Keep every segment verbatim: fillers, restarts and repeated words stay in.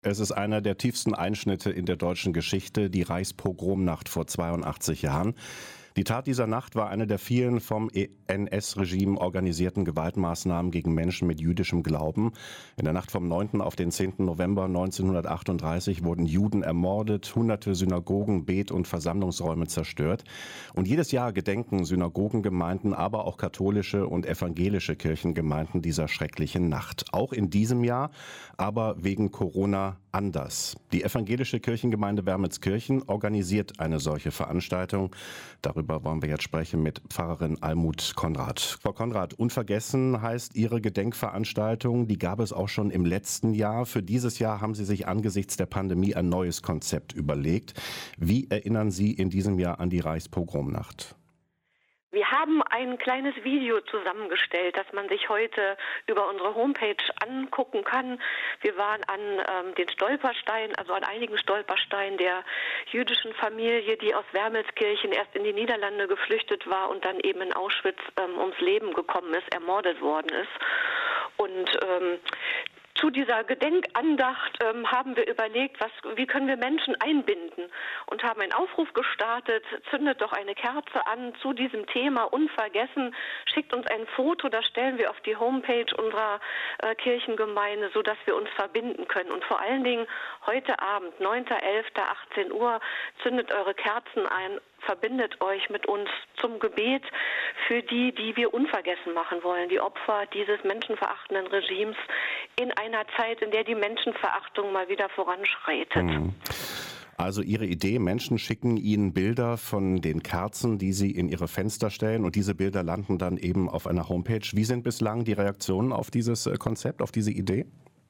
Es ist einer der tiefsten Einschnitte in der deutschen Geschichte, die Reichspogromnacht vor zweiundachtzig Jahren. Die Tat dieser Nacht war eine der vielen vom N S-Regime organisierten Gewaltmaßnahmen gegen Menschen mit jüdischem Glauben. In der Nacht vom neunten auf den zehnten November neunzehnhundertachtunddreißig wurden Juden ermordet, hunderte Synagogen, Bet- und Versammlungsräume zerstört. Und jedes Jahr gedenken Synagogengemeinden, aber auch katholische und evangelische Kirchengemeinden dieser schrecklichen Nacht. Auch in diesem Jahr, aber wegen Corona anders. Die evangelische Kirchengemeinde Wermelskirchen organisiert eine solche Veranstaltung. Darüber wollen wir jetzt sprechen mit Pfarrerin Almut Konrad. Frau Konrad, unvergessen heißt Ihre Gedenkveranstaltung. Die gab es auch schon im letzten Jahr. Für dieses Jahr haben Sie sich angesichts der Pandemie ein neues Konzept überlegt. Wie erinnern Sie in diesem Jahr an die Reichspogromnacht? Wir haben ein kleines Video zusammengestellt, das man sich heute über unsere Homepage angucken kann. Wir waren an ähm, den Stolpersteinen, also an einigen Stolpersteinen der jüdischen Familie, die aus Wermelskirchen erst in die Niederlande geflüchtet war und dann eben in Auschwitz ähm, ums Leben gekommen ist, ermordet worden ist. Und ähm, zu dieser Gedenkandacht ähm, haben wir überlegt, was, wie können wir Menschen einbinden, und haben einen Aufruf gestartet: Zündet doch eine Kerze an zu diesem Thema unvergessen, schickt uns ein Foto, das stellen wir auf die Homepage unserer äh, Kirchengemeinde, sodass wir uns verbinden können. Und vor allen Dingen heute Abend, neunter elfter achtzehn Uhr, zündet eure Kerzen ein, verbindet euch mit uns zum Gebet für die, die wir unvergessen machen wollen, die Opfer dieses menschenverachtenden Regimes in einer Zeit, in der die Menschenverachtung mal wieder voranschreitet. Mhm. Also Ihre Idee, Menschen schicken Ihnen Bilder von den Kerzen, die Sie in Ihre Fenster stellen, und diese Bilder landen dann eben auf einer Homepage. Wie sind bislang die Reaktionen auf dieses Konzept, auf diese Idee?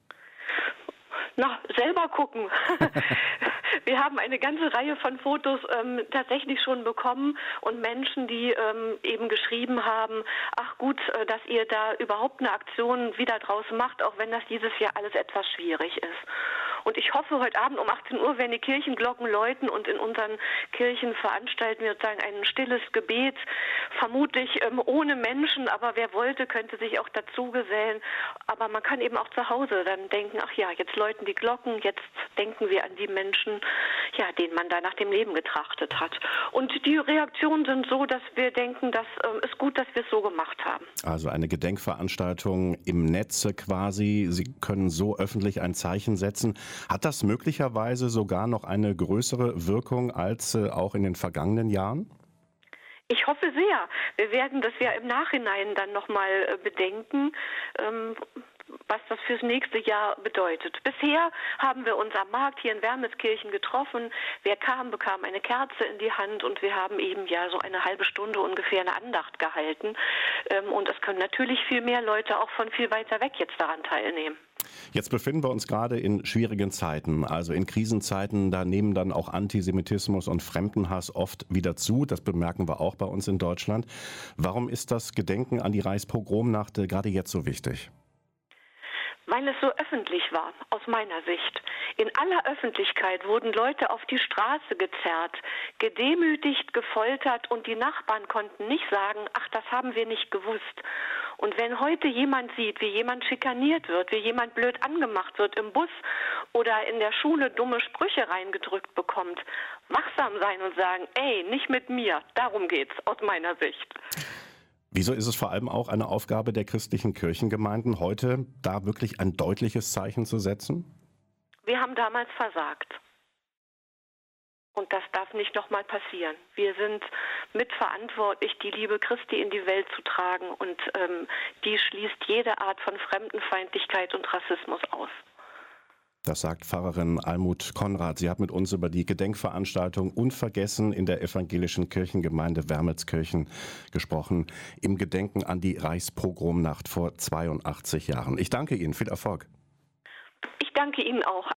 Na, selber gucken. Wir haben eine ganze Reihe von Fotos ähm, tatsächlich schon bekommen, und Menschen, die ähm, eben geschrieben haben: Ach gut, äh, dass ihr da überhaupt eine Aktion wieder draus macht, auch wenn das dieses Jahr alles etwas schwierig ist. Und ich hoffe, heute Abend um achtzehn Uhr werden die Kirchenglocken läuten, und in unseren Kirchen veranstalten wir sozusagen ein stilles Gebet, vermutlich ähm, ohne Menschen, aber wer wollte, könnte sich auch dazu gesellen. Aber man kann eben auch zu Hause dann denken: Ach ja, jetzt läuten die Glocken, jetzt denken wir an die Menschen, ja, denen man da nach dem Leben getrachtet hat. Und die Reaktionen sind so, dass wir denken, das ähm, ist gut, dass wir es so gemacht haben. Also eine Gedenkveranstaltung im Netze quasi. Sie können so öffentlich ein Zeichen setzen. Hat das möglicherweise sogar noch eine größere Wirkung als äh, auch in den vergangenen Jahren? Ich hoffe sehr. Wir werden das ja im Nachhinein dann nochmal äh, bedenken, ähm, was das fürs nächste Jahr bedeutet. Bisher haben wir uns am Markt hier in Wermelskirchen getroffen. Wer kam, bekam eine Kerze in die Hand, und wir haben eben ja so eine halbe Stunde ungefähr eine Andacht gehalten. Ähm, und es können natürlich viel mehr Leute auch von viel weiter weg jetzt daran teilnehmen. Jetzt befinden wir uns gerade in schwierigen Zeiten, also in Krisenzeiten. Da nehmen dann auch Antisemitismus und Fremdenhass oft wieder zu. Das bemerken wir auch bei uns in Deutschland. Warum ist das Gedenken an die Reichspogromnacht gerade jetzt so wichtig? Weil es so öffentlich war, aus meiner Sicht. In aller Öffentlichkeit wurden Leute auf die Straße gezerrt, gedemütigt, gefoltert, und die Nachbarn konnten nicht sagen: Ach, das haben wir nicht gewusst. Und wenn heute jemand sieht, wie jemand schikaniert wird, wie jemand blöd angemacht wird im Bus oder in der Schule dumme Sprüche reingedrückt bekommt, wachsam sein und sagen: Ey, nicht mit mir, darum geht's aus meiner Sicht. Wieso ist es vor allem auch eine Aufgabe der christlichen Kirchengemeinden, heute da wirklich ein deutliches Zeichen zu setzen? Wir haben damals versagt. Und das darf nicht nochmal passieren. Wir sind mitverantwortlich, die Liebe Christi in die Welt zu tragen, und ähm, die schließt jede Art von Fremdenfeindlichkeit und Rassismus aus. Das sagt Pfarrerin Almut Konrad. Sie hat mit uns über die Gedenkveranstaltung Unvergessen in der evangelischen Kirchengemeinde Wermelskirchen gesprochen, im Gedenken an die Reichspogromnacht vor zweiundachtzig Jahren. Ich danke Ihnen. Viel Erfolg. Ich danke Ihnen auch.